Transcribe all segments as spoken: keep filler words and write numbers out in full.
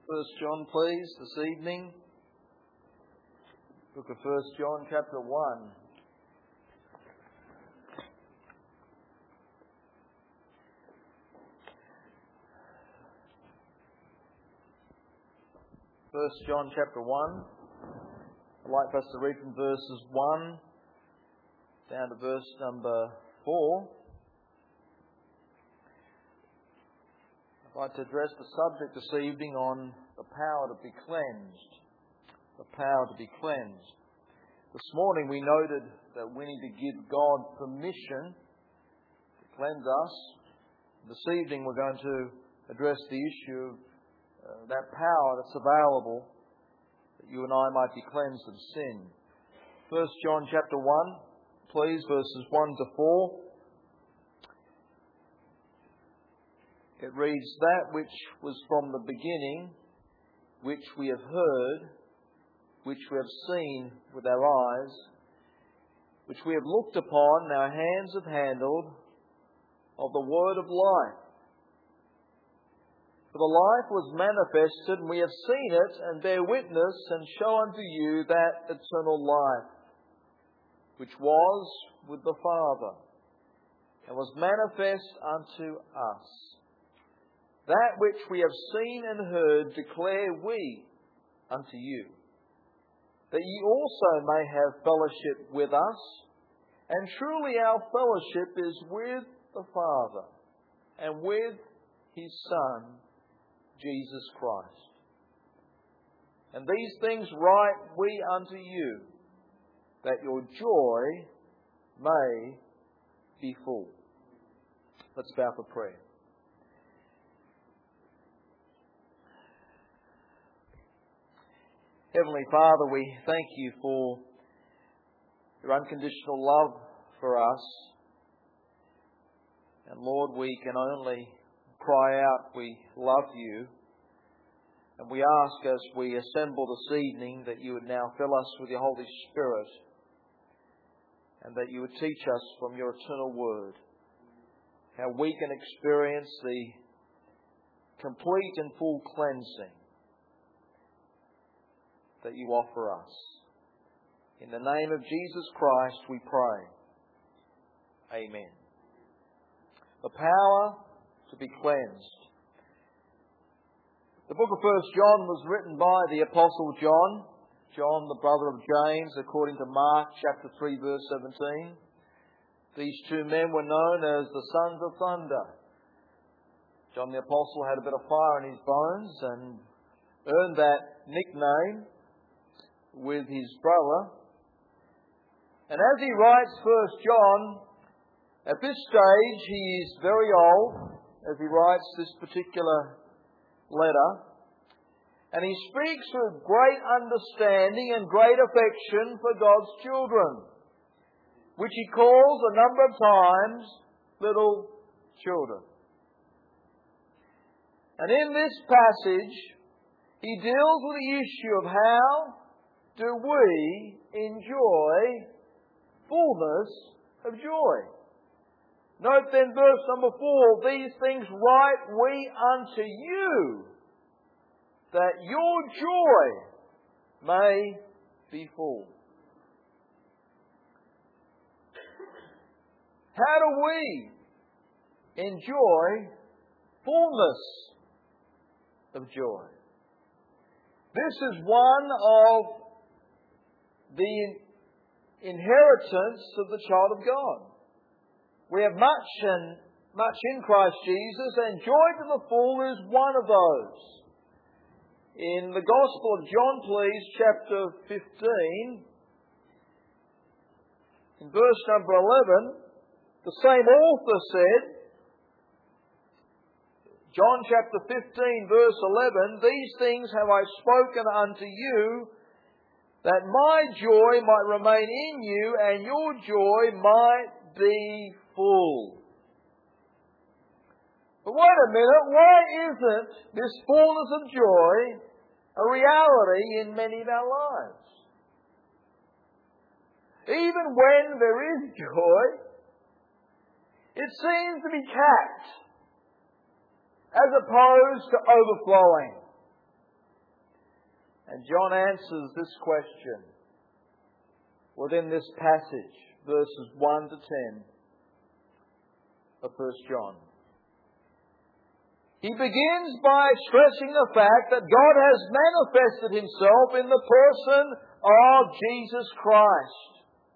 First John, please, this evening. Book of First John, chapter one. First John, chapter one. I'd like us to read from verses one down to verse number four. I'd like to address the subject this evening on the power to be cleansed. The power to be cleansed. This morning we noted that we need to give God permission to cleanse us. This evening we're going to address the issue of uh, that power that's available that you and I might be cleansed of sin. First John chapter one, please, verses one to four. It reads, "That which was from the beginning, which we have heard, which we have seen with our eyes, which we have looked upon, and our hands have handled, of the word of life. For the life was manifested, and we have seen it, and bear witness, and show unto you that eternal life, which was with the Father, and was manifest unto us. That which we have seen and heard declare we unto you, that ye also may have fellowship with us. And truly our fellowship is with the Father and with His Son, Jesus Christ. And these things write we unto you, that your joy may be full." Let's bow for prayer. Heavenly Father, we thank you for your unconditional love for us. And Lord, we can only cry out, we love you. And we ask as we assemble this evening that you would now fill us with your Holy Spirit and that you would teach us from your eternal word how we can experience the complete and full cleansing that you offer us. In the name of Jesus Christ we pray. Amen. The power to be cleansed. The book of First John was written by the Apostle John, John the brother of James, according to Mark chapter three verse seventeen. These two men were known as the sons of thunder. John the Apostle had a bit of fire in his bones and earned that nickname with his brother. And as he writes First John, at this stage he is very old as he writes this particular letter, and he speaks with great understanding and great affection for God's children, which he calls a number of times little children. And in this passage he deals with the issue of how do we enjoy fullness of joy. Note then verse number four, "These things write we unto you, that your joy may be full." How do we enjoy fullness of joy? This is one of the inheritance of the child of God. We have much and much in Christ Jesus, and joy to the full is one of those. In the Gospel of John, please, chapter fifteen, in verse number eleven, the same author said, John chapter fifteen, verse eleven, "These things have I spoken unto you, that my joy might remain in you, and your joy might be full." But wait a minute, why isn't this fullness of joy a reality in many of our lives? Even when there is joy, it seems to be capped as opposed to overflowing. And John answers this question within this passage, verses one to ten of First John. He begins by stressing the fact that God has manifested Himself in the person of Jesus Christ.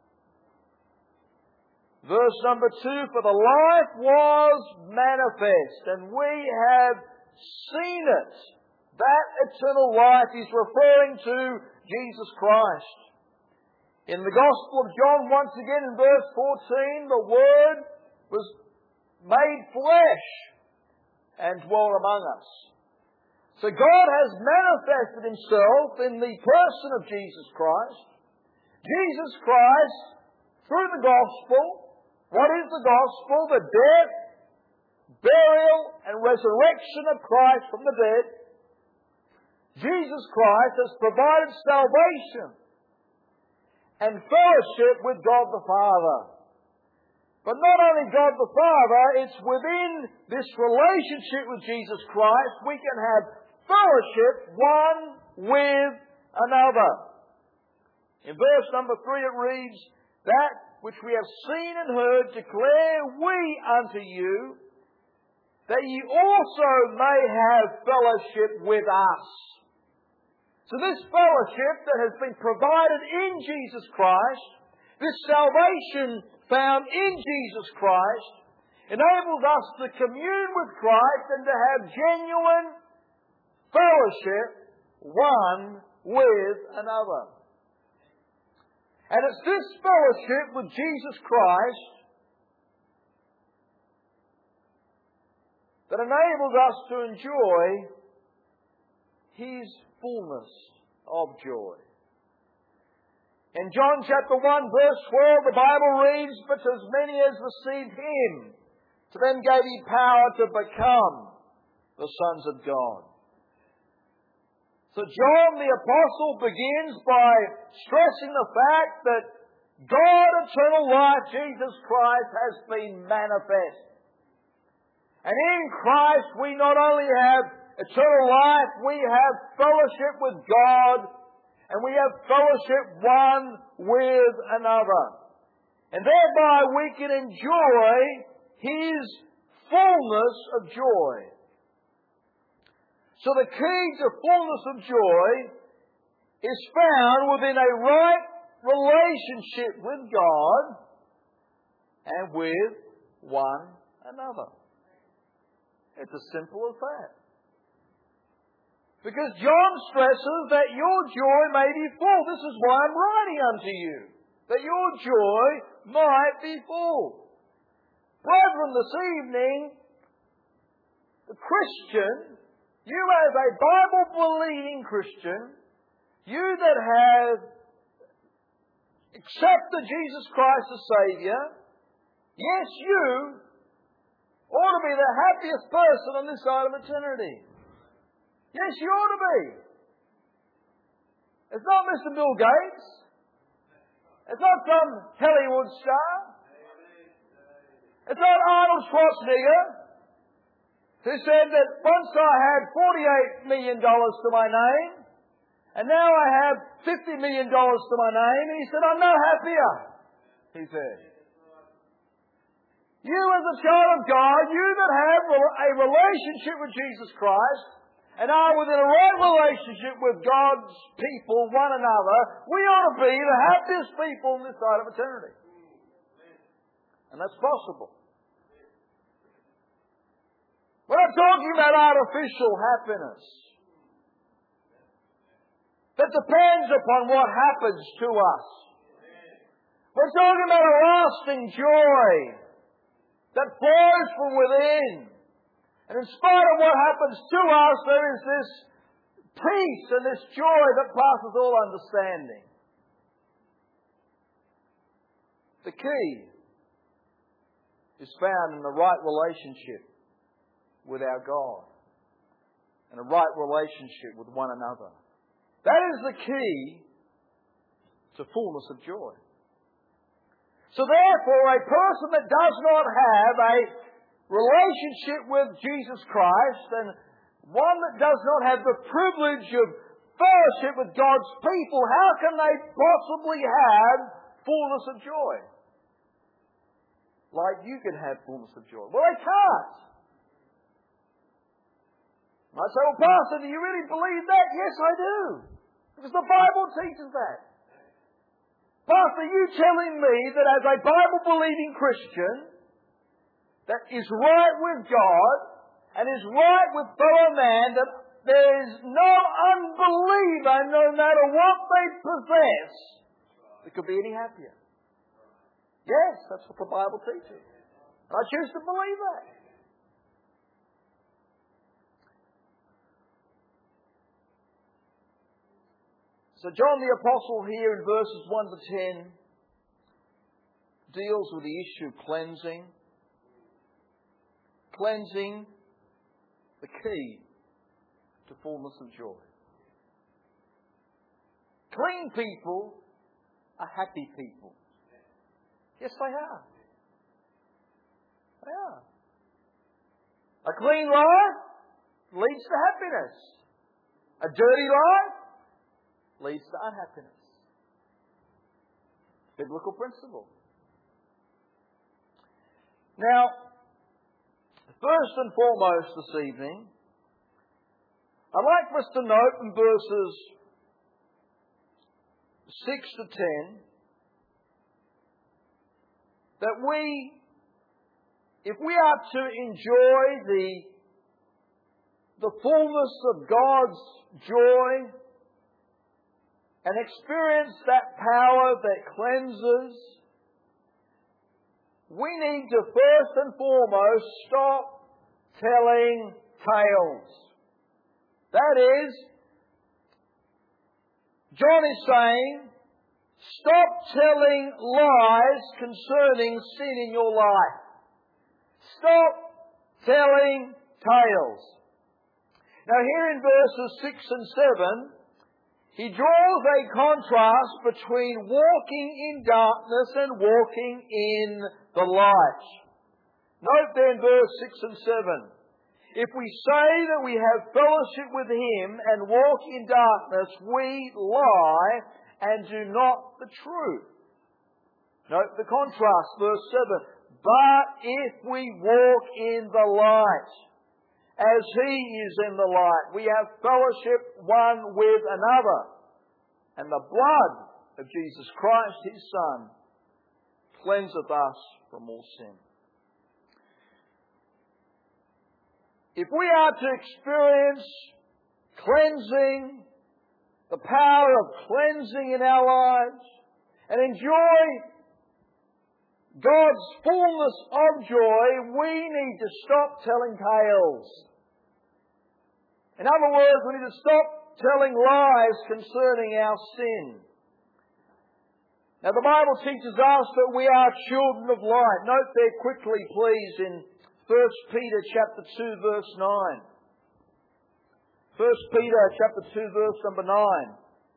Verse number two, for the life was manifest, and we have seen it. That eternal life is referring to Jesus Christ. In the Gospel of John, once again in verse fourteen, the Word was made flesh and dwelt among us. So God has manifested Himself in the person of Jesus Christ. Jesus Christ, through the Gospel, what is the Gospel? The death, burial, and resurrection of Christ from the dead. Jesus Christ has provided salvation and fellowship with God the Father. But not only God the Father, it's within this relationship with Jesus Christ we can have fellowship one with another. In verse number three it reads, that which we have seen and heard declare we unto you, that ye also may have fellowship with us. So this fellowship that has been provided in Jesus Christ, this salvation found in Jesus Christ, enables us to commune with Christ and to have genuine fellowship one with another. And it's this fellowship with Jesus Christ that enables us to enjoy His fullness of joy. In John chapter one verse twelve the Bible reads, but as many as received Him, to them gave He power to become the sons of God. So John the Apostle begins by stressing the fact that God, eternal life, Jesus Christ, has been manifest. And in Christ we not only have eternal life, we have fellowship with God, and we have fellowship one with another. And thereby we can enjoy His fullness of joy. So the key to fullness of joy is found within a right relationship with God and with one another. It's as simple as that. Because John stresses that your joy may be full. This is why I'm writing unto you, that your joy might be full. Brethren, this evening, the Christian, you as a Bible-believing Christian, you that have accepted Jesus Christ as Saviour, yes, you ought to be the happiest person on this side of eternity. Yes, you ought to be. It's not Mister Bill Gates. It's not some Hollywood star. It's not Arnold Schwarzenegger, who said that once I had forty-eight million dollars to my name, and now I have fifty million dollars to my name, and he said, I'm no happier, he said. You as a child of God, you that have a relationship with Jesus Christ, and are within a right relationship with God's people, one another, we ought to be the happiest people on this side of eternity. And that's possible. We're not talking about artificial happiness that depends upon what happens to us. We're talking about a lasting joy that flows from within. And in spite of what happens to us, there is this peace and this joy that passes all understanding. The key is found in the right relationship with our God and a right relationship with one another. That is the key to fullness of joy. So therefore, a person that does not have a relationship with Jesus Christ, and one that does not have the privilege of fellowship with God's people, how can they possibly have fullness of joy? Like you can have fullness of joy. Well, they can't. I say, well, Pastor, do you really believe that? Yes, I do. Because the Bible teaches that. Pastor, you telling me that as a Bible-believing Christian that is right with God and is right with fellow man, that there is no unbeliever, no matter what they possess, that could be any happier. Yes, that's what the Bible teaches. And I choose to believe that. So John the Apostle here in verses one to ten deals with the issue of cleansing. Cleansing, the key to fullness of joy. Clean people are happy people. Yes, they are. They are. A clean life leads to happiness. A dirty life leads to unhappiness. Biblical principle. Now, first and foremost this evening, I'd like for us to note in verses six to ten that we, if we are to enjoy the, the fullness of God's joy and experience that power that cleanses, we need to first and foremost stop telling tales. That is, John is saying, stop telling lies concerning sin in your life. Stop telling tales. Now here in verses six and seven, he draws a contrast between walking in darkness and walking in the light. Note there in verse six and seven. If we say that we have fellowship with Him and walk in darkness, we lie and do not the truth. Note the contrast, verse seven. But if we walk in the light, as He is in the light, we have fellowship one with another. And the blood of Jesus Christ, His Son, cleanseth us from all sin. If we are to experience cleansing, the power of cleansing in our lives, and enjoy God's fullness of joy, we need to stop telling tales. In other words, we need to stop telling lies concerning our sin. Now the Bible teaches us that we are children of light. Note there quickly, please, in First Peter chapter two, verse nine. First Peter chapter two, verse number nine.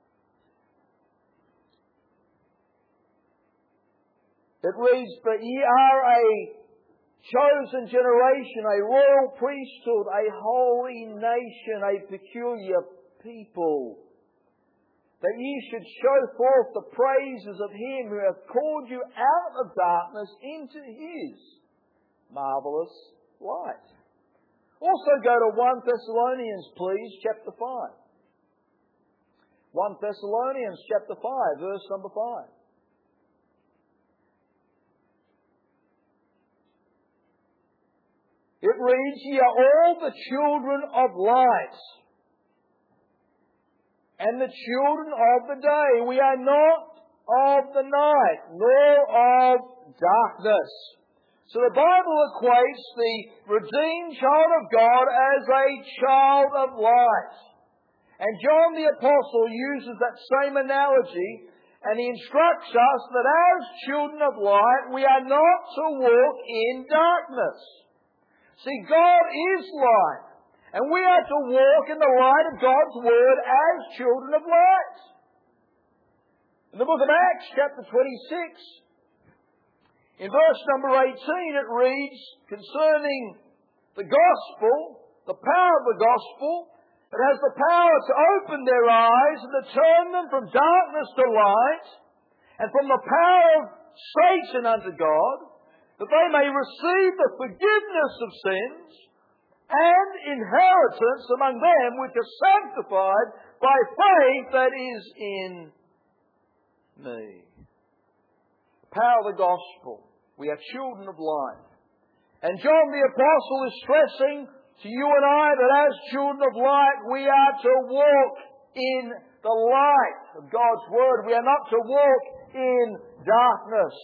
It reads, But ye are a chosen generation, a royal priesthood, a holy nation, a peculiar people, that ye should show forth the praises of Him who hath called you out of darkness into His marvellous light. Also go to First Thessalonians, please, chapter five. First Thessalonians chapter five, verse number five. It reads, Ye are all the children of light, and the children of the day. We are not of the night, nor of darkness. So the Bible equates the redeemed child of God as a child of light. And John the Apostle uses that same analogy, and he instructs us that as children of light, we are not to walk in darkness. See, God is light, and we are to walk in the light of God's Word as children of light. In the book of Acts, chapter twenty-six, in verse number eighteen, it reads concerning the gospel, the power of the gospel, It has the power to open their eyes and to turn them from darkness to light and from the power of Satan unto God, that they may receive the forgiveness of sins and inheritance among them which are sanctified by faith that is in me. The power of the gospel. We are children of light. And John the Apostle is stressing to you and I that as children of light we are to walk in the light of God's Word. We are not to walk in darkness.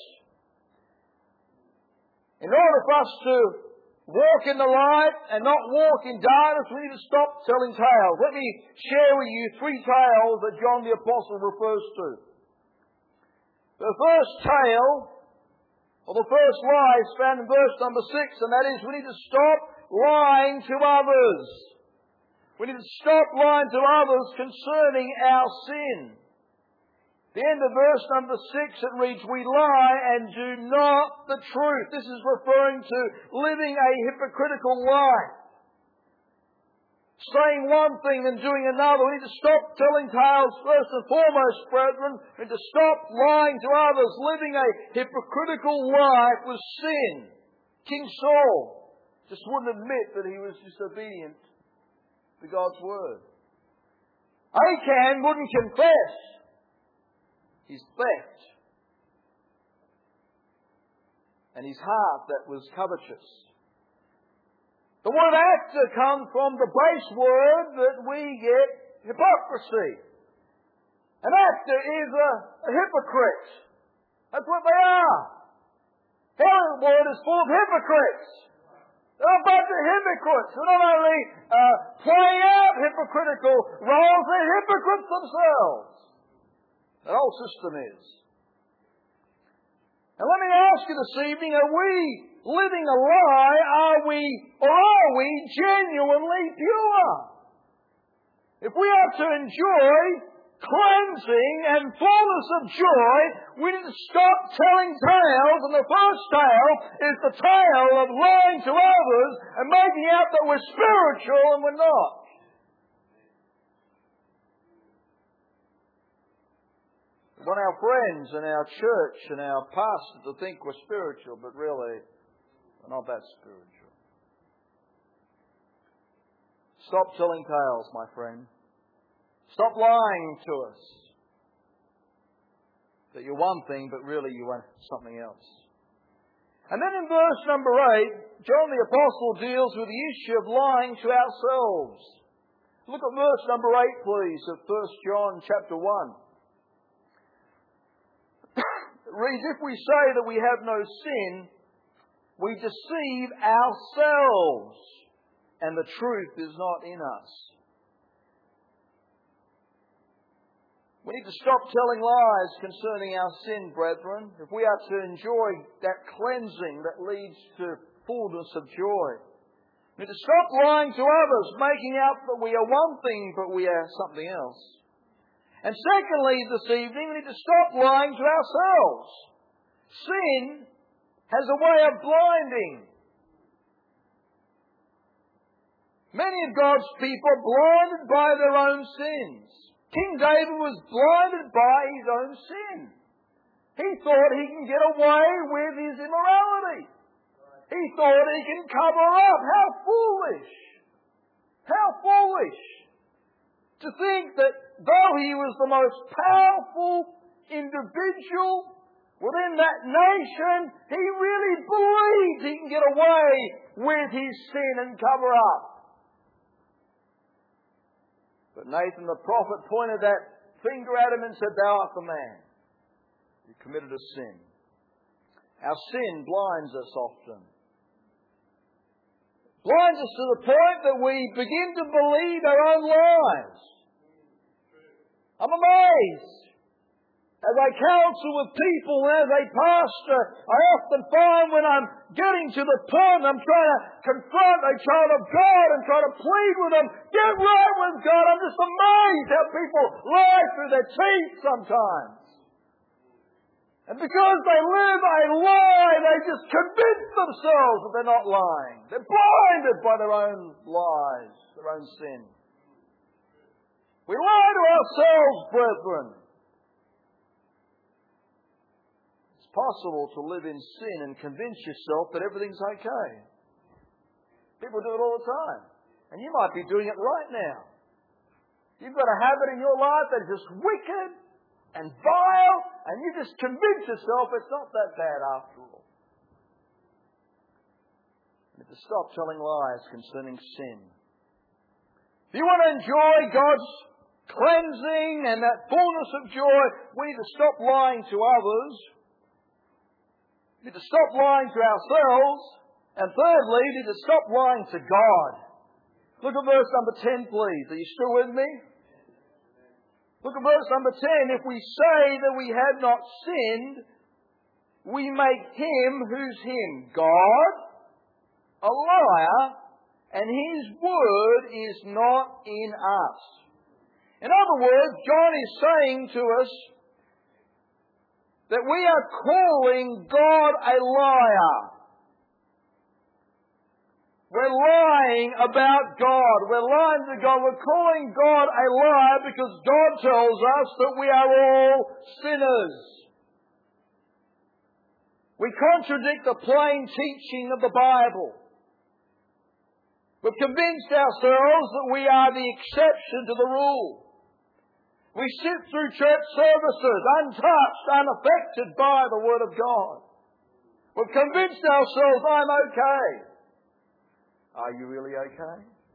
In order for us to walk in the light and not walk in darkness, we need to stop telling tales. Let me share with you three tales that John the Apostle refers to. The first tale, or the first lie, is found in verse number six, and that is we need to stop lying to others. We need to stop lying to others concerning our sin. At the end of verse number six it reads, we lie and do not the truth. This is referring to living a hypocritical life. Saying one thing and doing another. We need to stop telling tales first and foremost, brethren. We need to stop lying to others, living a hypocritical life with sin. King Saul just wouldn't admit that he was disobedient to God's Word. Achan wouldn't confess his theft and his heart that was covetous. The word actor comes from the base word that we get hypocrisy. An actor is a, a hypocrite. That's what they are. The word is full of hypocrites. They're a bunch of hypocrites who not only uh, play out hypocritical roles, they're hypocrites themselves. That whole system is. And let me ask you this evening, are we living a lie? Are we, or are we genuinely pure? If we are to enjoy cleansing and fullness of joy, we need to stop telling tales, and the first tale is the tale of lying to others and making out that we're spiritual and we're not. We want our friends and our church and our pastor to think we're spiritual, but really we're not that spiritual. Stop telling tales, my friend. Stop lying to us that you're one thing, but really you are something else. And then in verse number eight, John the Apostle deals with the issue of lying to ourselves. Look at verse number eight, please, of First John chapter one. It reads, if we say that we have no sin, we deceive ourselves, and the truth is not in us. We need to stop telling lies concerning our sin, brethren, if we are to enjoy that cleansing that leads to fullness of joy. We need to stop lying to others, making out that we are one thing, but we are something else. And secondly, this evening, we need to stop lying to ourselves. Sin has a way of blinding. Many of God's people are blinded by their own sins. King David was blinded by his own sin. He thought he can get away with his immorality. He thought he can cover up. How foolish! How foolish! To think that though he was the most powerful individual within that nation, he really believes he can get away with his sin and cover up. But Nathan the prophet pointed that finger at him and said, thou art the man. You committed a sin. Our sin blinds us often. Blinds us to the point that we begin to believe our own lies. I'm amazed. As I counsel with people and as a pastor, I often find when I'm getting to the point I'm trying to confront a child of God and try to plead with them, get right with God, I'm just amazed how people lie through their teeth sometimes. And because they live a lie, they just convince themselves that they're not lying. They're blinded by their own lies, their own sin. We lie to ourselves, brethren. It's possible to live in sin and convince yourself that everything's okay. People do it all the time. And you might be doing it right now. You've got a habit in your life that is just wicked and vile, and you just convince yourself it's not that bad after all. And to stop telling lies concerning sin. If you want to enjoy God's cleansing and that fullness of joy, we need to stop lying to others. We need to stop lying to ourselves. And thirdly, we need to stop lying to God. Look at verse number ten, please. Are you still with me? Look at verse number ten. If we say that we have not sinned, we make Him, who's Him? God, a liar, and His word is not in us. In other words, John is saying to us that we are calling God a liar. We're lying about God. We're lying to God. We're calling God a liar because God tells us that we are all sinners. We contradict the plain teaching of the Bible. We've convinced ourselves that we are the exception to the rule. We sit through church services untouched, unaffected by the Word of God. We've convinced ourselves I'm okay. Are you really okay?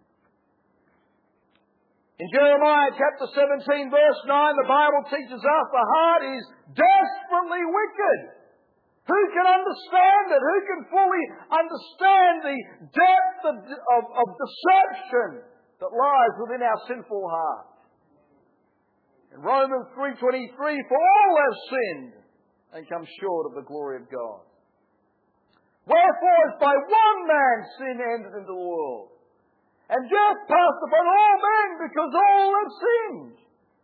In Jeremiah chapter seventeen verse nine, the Bible teaches us the heart is desperately wicked. Who can understand it? Who can fully understand the depth of, of, of deception that lies within our sinful heart? In Romans three twenty-three, for all have sinned and come short of the glory of God. Wherefore, as by one man sin entered into the world, and death passed upon all men because all have sinned.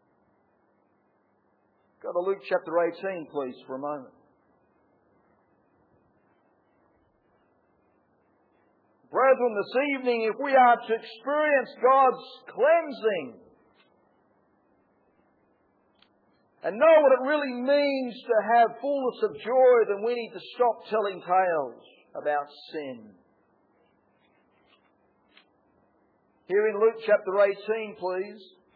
Go to Luke chapter eighteen, please, for a moment. Brethren, this evening, if we are to experience God's cleansing and know what it really means to have fullness of joy, then we need to stop telling tales about sin. Here in Luke chapter eighteen, please.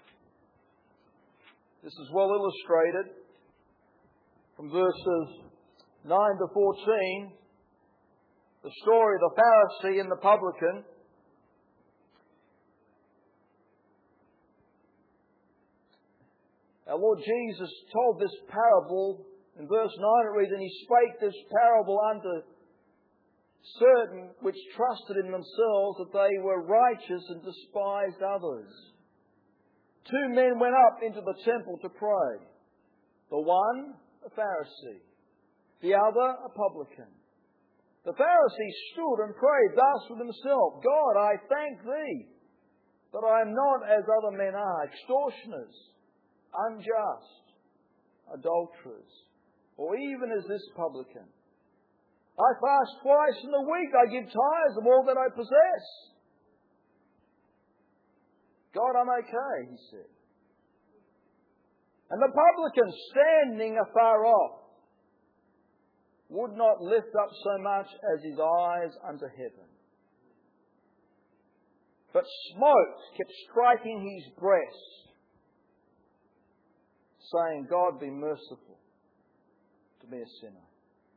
This is well illustrated from verses nine to fourteen. The story of the Pharisee and the publican. Our Lord Jesus told this parable. In verse nine it reads, and He spake this parable unto certain which trusted in themselves that they were righteous and despised others. Two men went up into the temple to pray. The one, a Pharisee. The other, a publican. The Pharisee stood and prayed thus with himself, God, I thank Thee that I am not as other men are, extortioners, unjust, adulterers, or even as this publican. I fast twice in the week. I give tithes of all that I possess. God, I'm okay, he said. And the publican, standing afar off, would not lift up so much as his eyes unto heaven, but smote, kept striking his breast, saying, God, be merciful to me a sinner.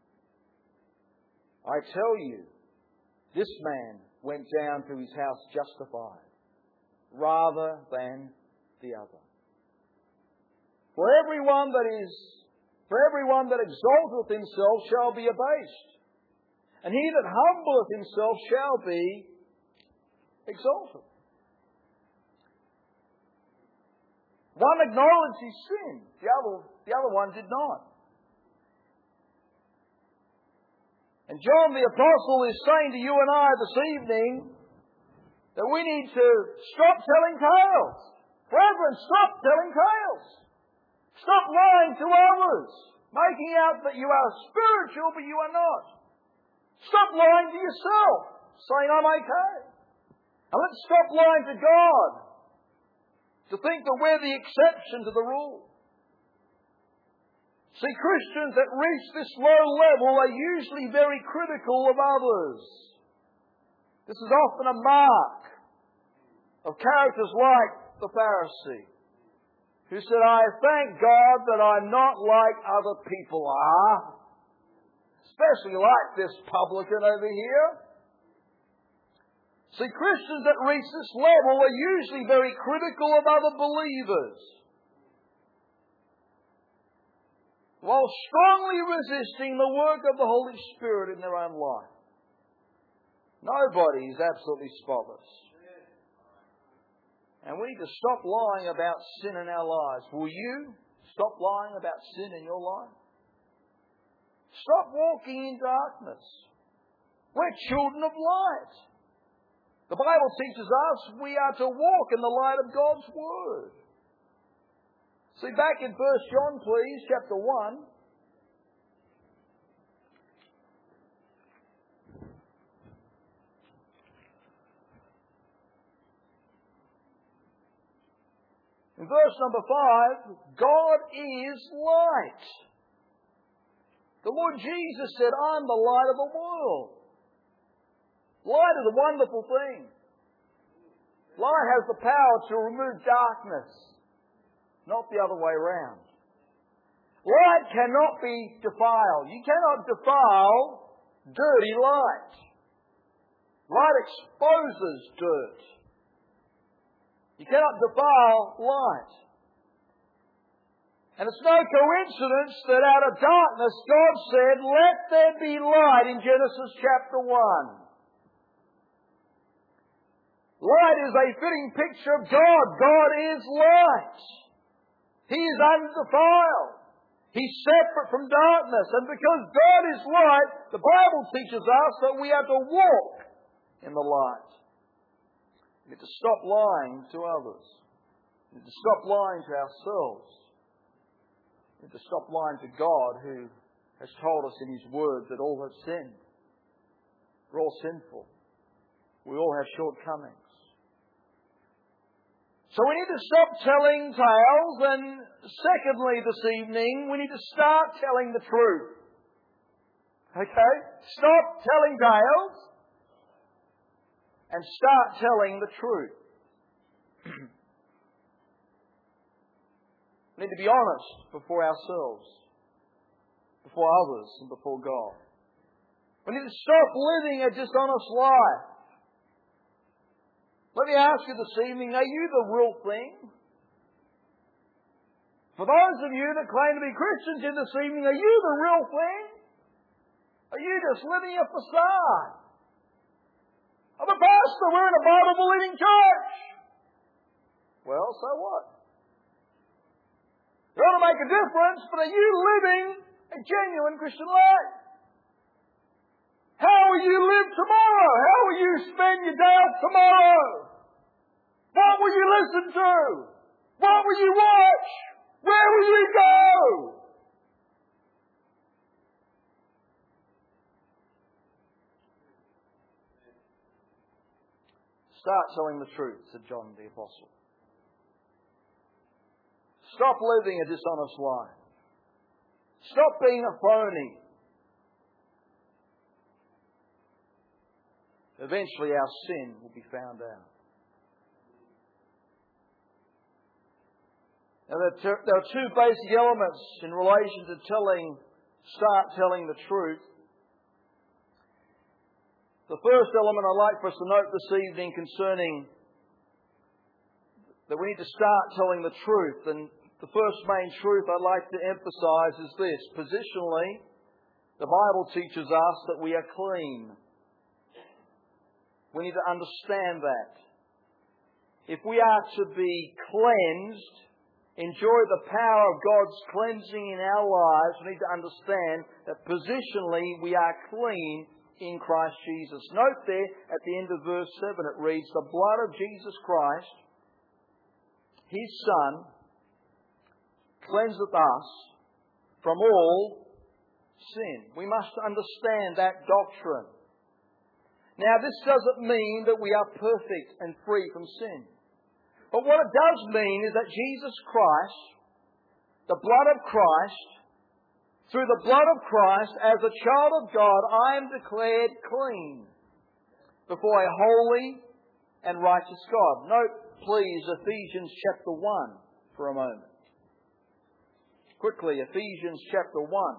I tell you, this man went down to his house justified, rather than the other. For everyone that is, for everyone that exalteth himself shall be abased, and he that humbleth himself shall be exalted. One acknowledged his sin, the other, the other one did not. And John the Apostle is saying to you and I this evening that we need to stop telling tales. Brethren, stop telling tales. Stop lying to others, making out that you are spiritual but you are not. Stop lying to yourself, saying I'm okay. And let's stop lying to God, to think that we're the exception to the rule. See, Christians that reach this low level are usually very critical of others. This is often a mark of characters like the Pharisee, who said, I thank God that I'm not like other people are, especially like this publican over here. See, Christians that reach this level are usually very critical of other believers, while strongly resisting the work of the Holy Spirit in their own life. Nobody is absolutely spotless. And we need to stop lying about sin in our lives. Will you stop lying about sin in your life? Stop walking in darkness. We're children of light. The Bible teaches us we are to walk in the light of God's Word. See, back in First John, please, chapter one. In verse number five, God is light. The Lord Jesus said, I'm the light of the world. Light is a wonderful thing. Light has the power to remove darkness, not the other way around. Light cannot be defiled. You cannot defile dirty light. Light exposes dirt. You cannot defile light. And it's no coincidence that out of darkness God said, let there be light in Genesis chapter one. Light is a fitting picture of God. God is light. He is undefiled. He's separate from darkness. And because God is light, the Bible teaches us that we have to walk in the light. We need to stop lying to others. We need to stop lying to ourselves. We need to stop lying to God, who has told us in His Word that all have sinned. We're all sinful. We all have shortcomings. So we need to stop telling tales, and secondly this evening, we need to start telling the truth. Okay? Stop telling tales and start telling the truth. We need to be honest before ourselves, before others, and before God. We need to stop living a dishonest life. Let me ask you this evening, are you the real thing? For those of you that claim to be Christians in this evening, are you the real thing? Are you just living a facade? I'm a pastor, we're in a Bible-believing church. Well, so what? You ought to make a difference, but are you living a genuine Christian life? How will you live tomorrow? How will you spend your days tomorrow? What will you listen to? What will you watch? Where will you go? Start telling the truth, said John the Apostle. Stop living a dishonest life. Stop being a phony. Eventually our sin will be found out. Now there are two basic elements in relation to telling, start telling the truth. The first element I'd like for us to note this evening concerning that we need to start telling the truth. And the first main truth I'd like to emphasize is this. Positionally, the Bible teaches us that we are clean. We need to understand that. If we are to be cleansed, enjoy the power of God's cleansing in our lives, we need to understand that positionally we are clean in Christ Jesus. Note there at the end of verse seven it reads, the blood of Jesus Christ, His Son, cleanseth us from all sin. We must understand that doctrine. Now, this doesn't mean that we are perfect and free from sin. But what it does mean is that Jesus Christ, the blood of Christ, through the blood of Christ, as a child of God, I am declared clean before a holy and righteous God. Note, please, Ephesians chapter one for a moment. Quickly, Ephesians chapter one.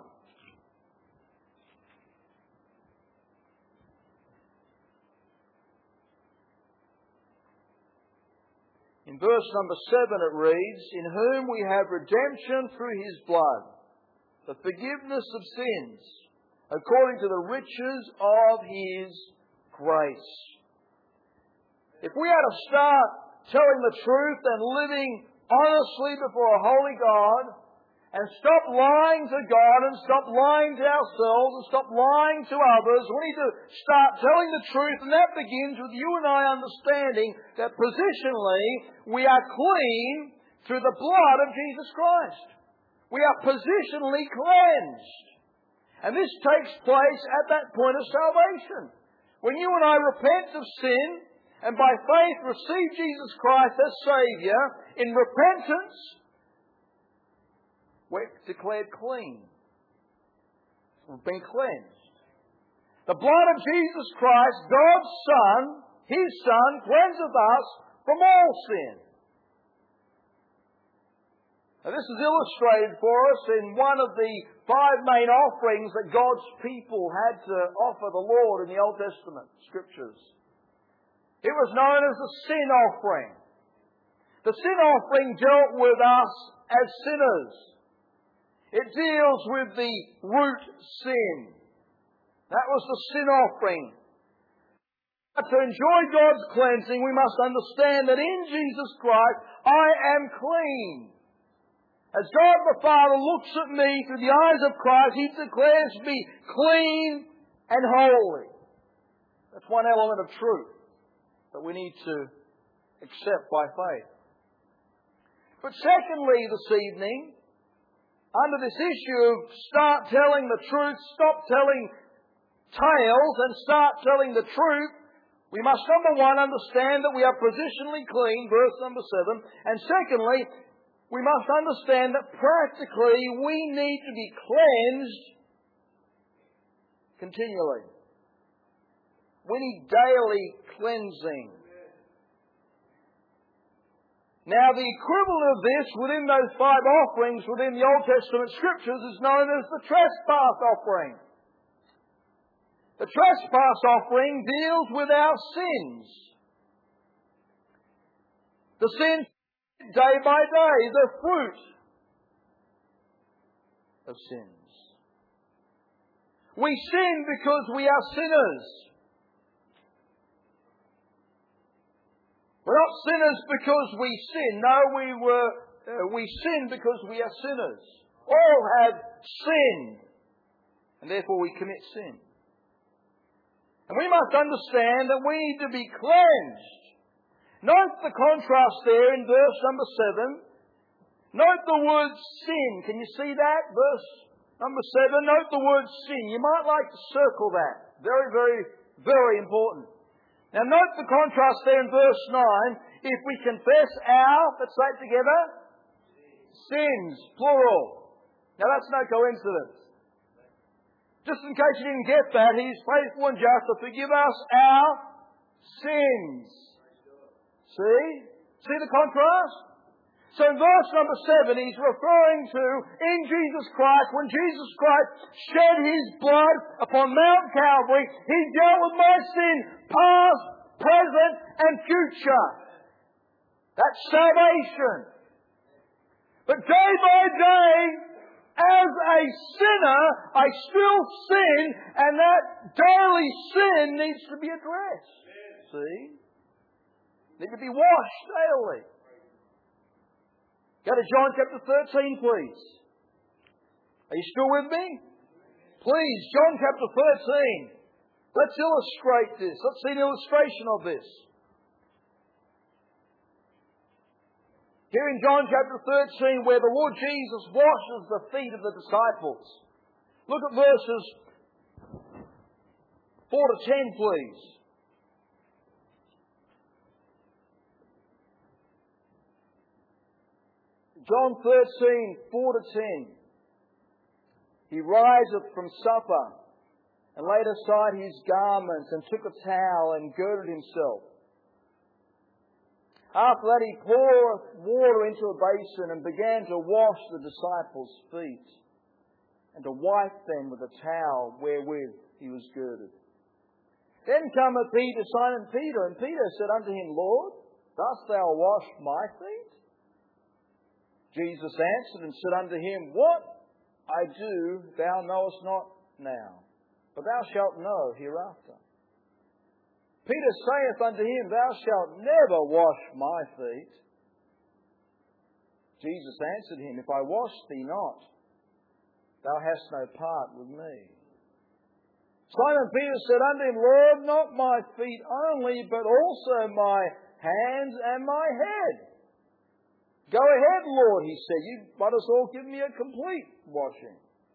In verse number seven it reads, "In whom we have redemption through His blood, the forgiveness of sins, according to the riches of His grace." If we are to start telling the truth and living honestly before a holy God, and stop lying to God and stop lying to ourselves and stop lying to others, we need to start telling the truth, and that begins with you and I understanding that positionally we are clean through the blood of Jesus Christ. We are positionally cleansed. And this takes place at that point of salvation. When you and I repent of sin and by faith receive Jesus Christ as Saviour, in repentance, we're declared clean. We've been cleansed. The blood of Jesus Christ, God's Son, His Son, cleanseth us from all sin. Now this is illustrated for us in one of the five main offerings that God's people had to offer the Lord in the Old Testament Scriptures. It was known as the sin offering. The sin offering dealt with us as sinners. It deals with the root sin. That was the sin offering. But to enjoy God's cleansing, we must understand that in Jesus Christ, I am clean. As God the Father looks at me through the eyes of Christ, He declares me clean and holy. That's one element of truth that we need to accept by faith. But secondly, this evening, under this issue of start telling the truth, stop telling tales and start telling the truth, we must, number one, understand that we are positionally clean, verse number seven. And secondly, we must understand that practically we need to be cleansed continually. We need daily cleansing. Now, the equivalent of this within those five offerings within the Old Testament Scriptures is known as the trespass offering. The trespass offering deals with our sins. The sins day by day, the fruit of sins. We sin because we are sinners. We're not sinners because we sin. No, we were uh, we sin because we are sinners. All have sinned, and therefore we commit sin. And we must understand that we need to be cleansed. Note the contrast there in verse number seven. Note the word sin. Can you see that? Verse number seven. Note the word sin. You might like to circle that. Very, very, very important. Now note the contrast there in verse nine. If we confess our, let's say it together, sins, plural. Now that's no coincidence. Just in case you didn't get that, He's faithful and just to forgive us our sins. See? See the contrast? So in verse number seven, He's referring to in Jesus Christ, when Jesus Christ shed His blood upon Mount Calvary, He dealt with my sin, past, present, and future. That's salvation. But day by day, as a sinner, I still sin, and that daily sin needs to be addressed. See? Need to be washed daily. Go to John chapter thirteen, please. Are you still with me? Please, John chapter thirteen. Let's illustrate this. Let's see an illustration of this. Here in John chapter thirteen, where the Lord Jesus washes the feet of the disciples. Look at verses four to ten, please. John thirteen, four to ten. He riseth from supper, and laid aside his garments, and took a towel, and girded himself. After that he poured water into a basin, and began to wash the disciples' feet, and to wipe them with a towel wherewith he was girded. Then cometh he to Simon Peter, and Peter said unto him, Lord, dost thou wash my feet? Jesus answered and said unto him, What I do thou knowest not now, but thou shalt know hereafter. Peter saith unto him, Thou shalt never wash my feet. Jesus answered him, If I wash thee not, thou hast no part with me. Simon Peter said unto him, Lord, not my feet only, but also my hands and my head. Go ahead, Lord, he said. You might as well give me a complete washing.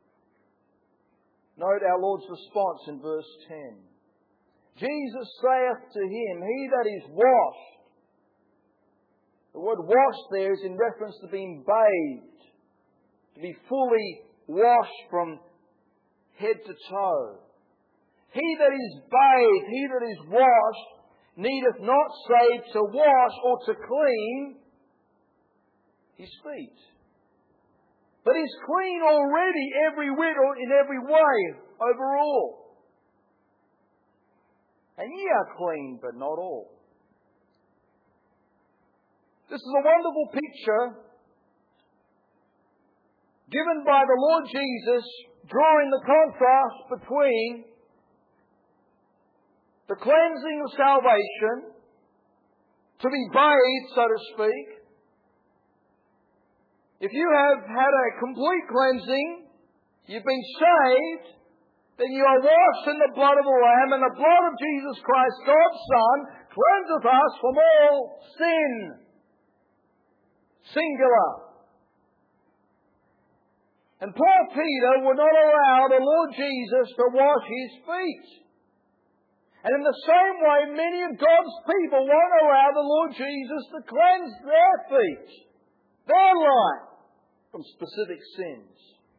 Note our Lord's response in verse ten. Jesus saith to him, He that is washed. The word washed there is in reference to being bathed. To be fully washed from head to toe. He that is bathed, he that is washed, needeth not save to wash or to clean his feet, but is clean already every whit or in every way overall. And ye are clean, but not all. This is a wonderful picture given by the Lord Jesus, drawing the contrast between the cleansing of salvation, to be bathed, so to speak. If you have had a complete cleansing, you've been saved, then you are washed in the blood of the Lamb, and the blood of Jesus Christ, God's Son, cleanseth us from all sin. Singular. And poor Peter would not allow the Lord Jesus to wash his feet. And in the same way, many of God's people won't allow the Lord Jesus to cleanse their feet, their life, from specific sins.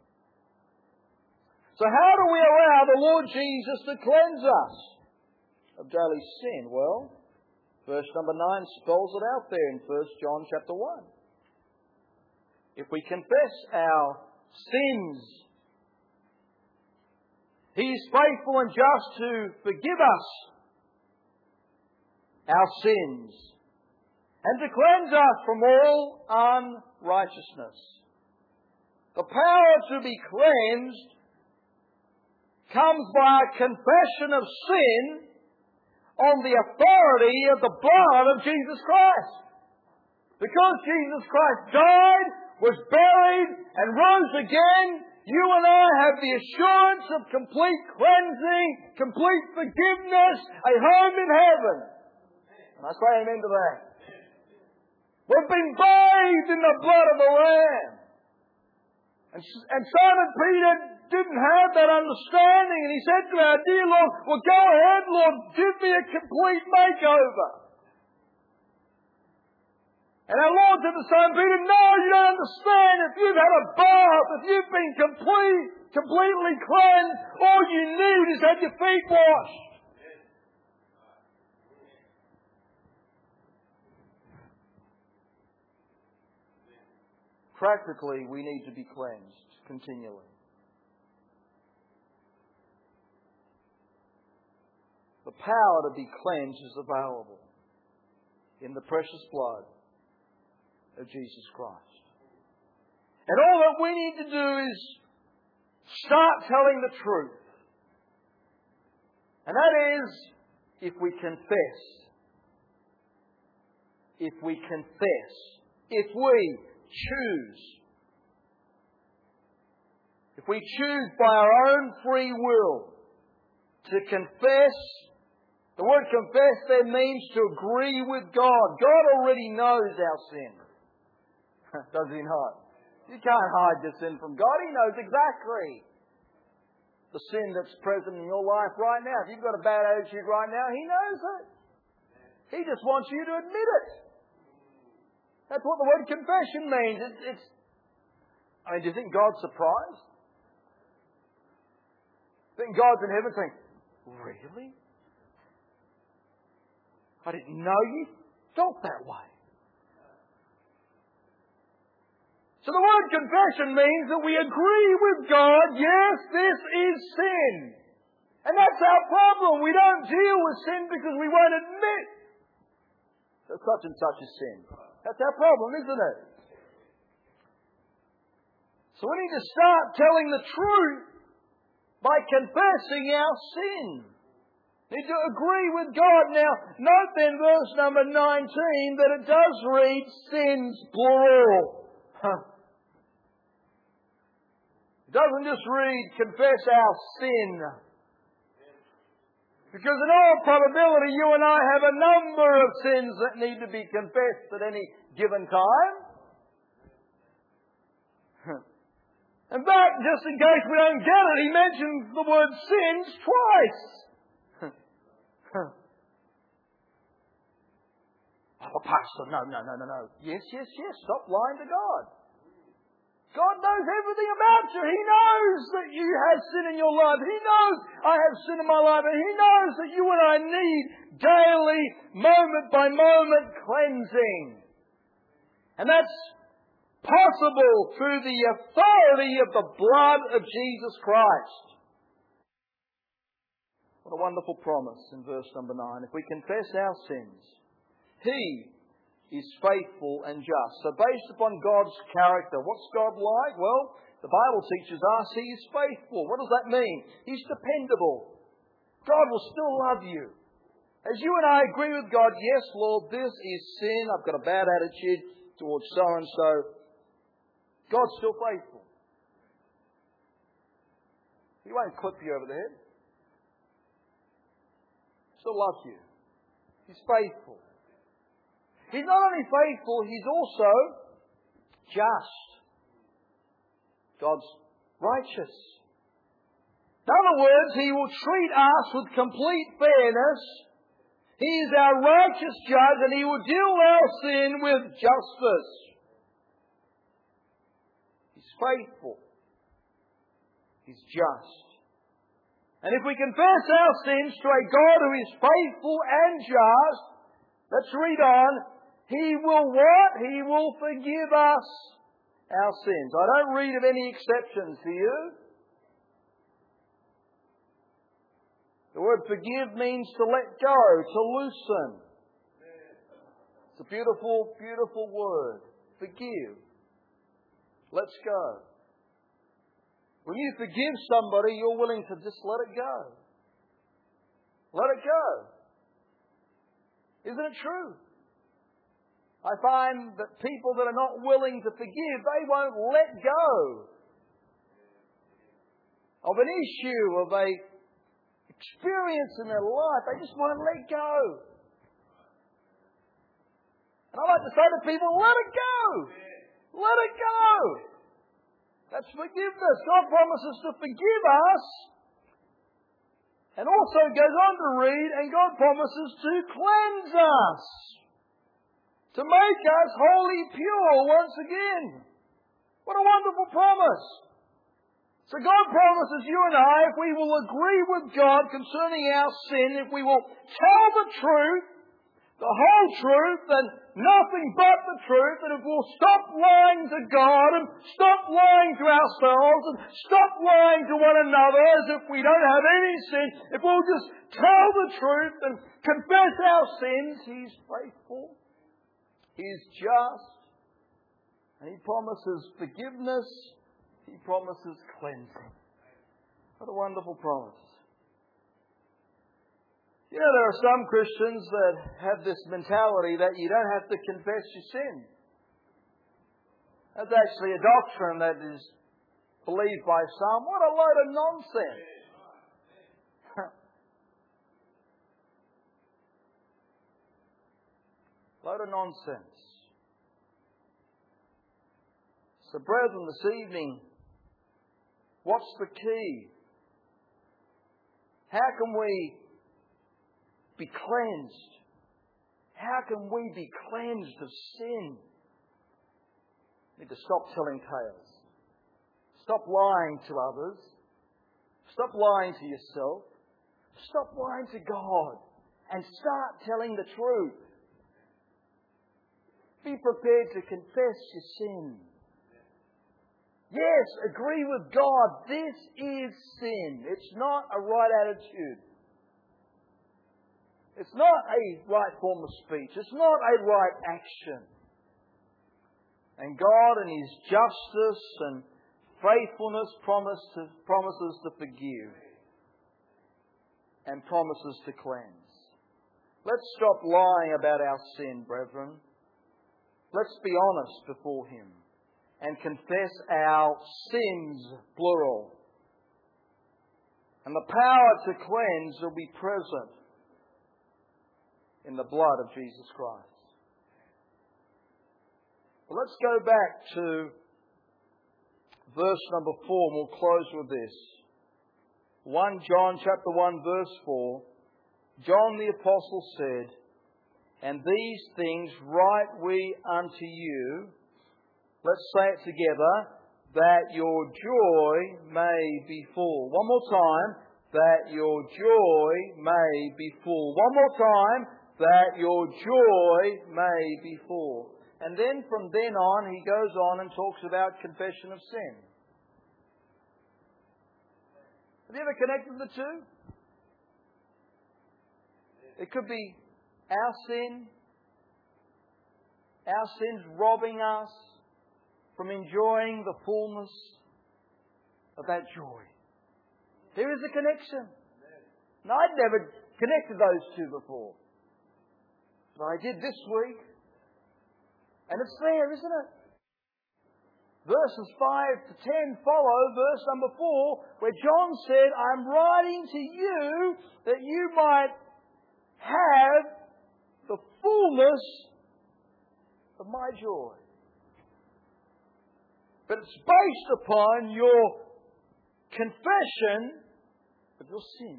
So how do we allow the Lord Jesus to cleanse us of daily sin? Well, verse number nine spells it out there in First John chapter one. If we confess our sins, He is faithful and just to forgive us our sins and to cleanse us from all unrighteousness. The power to be cleansed comes by a confession of sin on the authority of the blood of Jesus Christ. Because Jesus Christ died, was buried, and rose again, you and I have the assurance of complete cleansing, complete forgiveness, a home in heaven. And I say amen to that. We've been bathed in the blood of the Lamb. And, and Simon Peter didn't have that understanding, and he said to our dear Lord, well, go ahead, Lord, give me a complete makeover. And our Lord said to Simon Peter, no, you don't understand. If you've had a bath, if you've been complete, completely cleansed, all you need is have your feet washed. Practically, we need to be cleansed continually. The power to be cleansed is available in the precious blood of Jesus Christ. And all that we need to do is start telling the truth. And that is, if we confess. If we confess. If we choose. If we choose by our own free will to confess. The word confess there means to agree with God. God already knows our sin. Does He not? You can't hide your sin from God. He knows exactly the sin that's present in your life right now. If you've got a bad attitude right now, He knows it. He just wants you to admit it. That's what the word confession means. It's, it's, I mean, do you think God's surprised? Do you think God's in heaven saying, really? I didn't know you felt that way. So the word confession means that we agree with God, yes, this is sin. And that's our problem. We don't deal with sin because we won't admit that such and such is sin. That's our problem, isn't it? So we need to start telling the truth by confessing our sin. We need to agree with God. Now, note then verse number nineteen that it does read sins plural. It doesn't just read confess our sin. Because in all probability you and I have a number of sins that need to be confessed at any given time. In fact, just in case we don't get it, he mentions the word sins twice. Oh, Pastor, no, no, no, no, no. Yes, yes, yes. Stop lying to God. God knows everything about you. He knows that you have sin in your life. He knows I have sin in my life. And He knows that you and I need daily, moment by moment cleansing. And that's possible through the authority of the blood of Jesus Christ. What a wonderful promise in verse number nine. If we confess our sins, He is faithful and just. So based upon God's character, what's God like? Well, the Bible teaches us He is faithful. What does that mean? He's dependable. God will still love you. As you and I agree with God, yes, Lord, this is sin. I've got a bad attitude towards so-and-so. God's still faithful. He won't clip you over the head. Still loves you. He's faithful. He's not only faithful, He's also just. God's righteous. In other words, He will treat us with complete fairness. He is our righteous judge and He will deal with our sin with justice. He's faithful. He's just. And if we confess our sins to a God who is faithful and just, let's read on, He will what? He will forgive us our sins. I don't read of any exceptions here. The word forgive means to let go, to loosen. It's a beautiful, beautiful word. Forgive. Let's go. When you forgive somebody, you're willing to just let it go. Let it go. Isn't it true? I find that people that are not willing to forgive, they won't let go of an issue, of a experience in their life. They just won't let go. And I like to say to people, let it go. Let it go. That's forgiveness. God promises to forgive us. And also goes on to read, and God promises to cleanse us. To make us wholly pure once again. What a wonderful promise. So God promises you and I, if we will agree with God concerning our sin, if we will tell the truth, the whole truth, and nothing but the truth, and if we'll stop lying to God, and stop lying to ourselves, and stop lying to one another as if we don't have any sin, if we'll just tell the truth and confess our sins, He's faithful. He's just. And He promises forgiveness. He promises cleansing. What a wonderful promise. You know, there are some Christians that have this mentality that you don't have to confess your sin. That's actually a doctrine that is believed by some. What a load of nonsense. Load of nonsense. So, brethren, this evening, what's the key? How can we be cleansed? How can we be cleansed of sin? You need to stop telling tales. Stop lying to others. Stop lying to yourself. Stop lying to God. And start telling the truth. Be prepared to confess your sin. Yes, agree with God. This is sin. It's not a right attitude. It's not a right form of speech. It's not a right action. And God in His justice and faithfulness promise to, promises to forgive and promises to cleanse. Let's stop lying about our sin, brethren. Let's be honest before Him and confess our sins, plural. And the power to cleanse will be present in the blood of Jesus Christ. Well, let's go back to verse number four, and we'll close with this. First John chapter one, verse four. John the Apostle said, "And these things write we unto you," let's say it together, "that your joy may be full." One more time. "That your joy may be full." One more time. "That your joy may be full." And then from then on, he goes on and talks about confession of sin. Have you ever connected the two? It could be our sin, our sins robbing us from enjoying the fullness of that joy. There is a connection. Now, I'd never connected those two before. But I did this week. And it's there, isn't it? Verses five to ten follow verse number four, where John said, "I'm writing to you that you might have the fullness of my joy." But it's based upon your confession of your sin.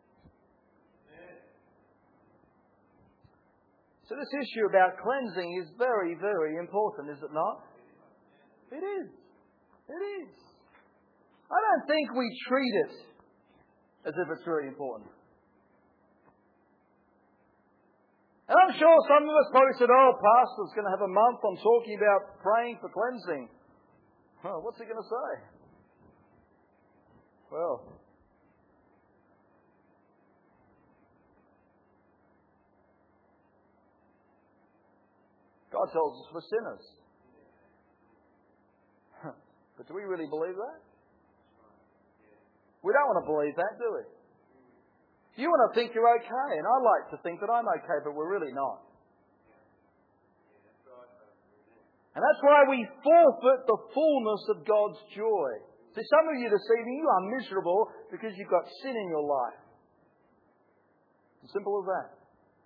So this issue about cleansing is very, very important, is it not? It is. It is. I don't think we treat it as if it's very important. And I'm sure some of us probably said, "Oh, Pastor's going to have a month on talking about praying for cleansing." Well, what's he going to say? Well, God tells us we're sinners. But do we really believe that? We don't want to believe that, do we? You want to think you're okay, and I like to think that I'm okay, but we're really not. And that's why we forfeit the fullness of God's joy. See, some of you this evening, you are miserable because you've got sin in your life. As simple as that.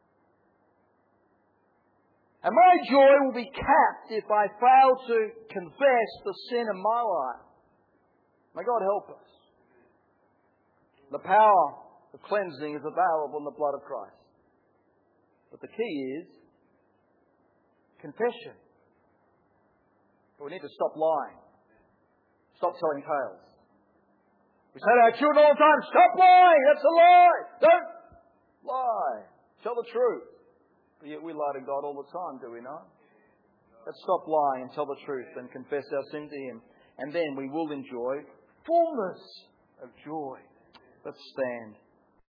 And my joy will be capped if I fail to confess the sin in my life. May God help us. The power of cleansing is available in the blood of Christ. But the key is confession. But we need to stop lying. Stop telling tales. We say to our children all the time, "Stop lying, that's a lie. Don't lie. Tell the truth." But yet we lie to God all the time, do we not? Let's stop lying and tell the truth and confess our sin to Him. And then we will enjoy fullness of joy. Let's stand.